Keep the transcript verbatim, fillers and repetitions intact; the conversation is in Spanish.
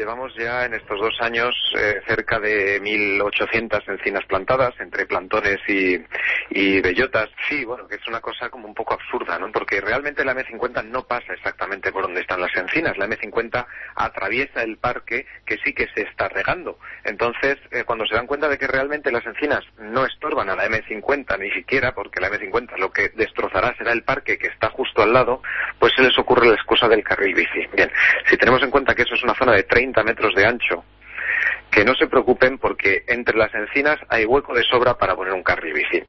llevamos ya en estos dos años eh, cerca de mil ochocientas encinas plantadas, entre plantones y, y bellotas. Sí, bueno, que es una cosa como un poco absurda, ¿no? Porque realmente la eme cincuenta no pasa exactamente por donde están las encinas. La eme cincuenta atraviesa el parque que sí que se está regando. Entonces, eh, cuando se dan cuenta de que realmente las encinas no estorban a la eme cincuenta ni siquiera, porque la eme cincuenta lo que destrozará será el parque que está justo al lado, pues se les ocurre la excusa del carril bici. Bien, si tenemos en cuenta que eso es una zona de treinta metros de ancho, que no se preocupen porque entre las encinas hay hueco de sobra para poner un carril bici.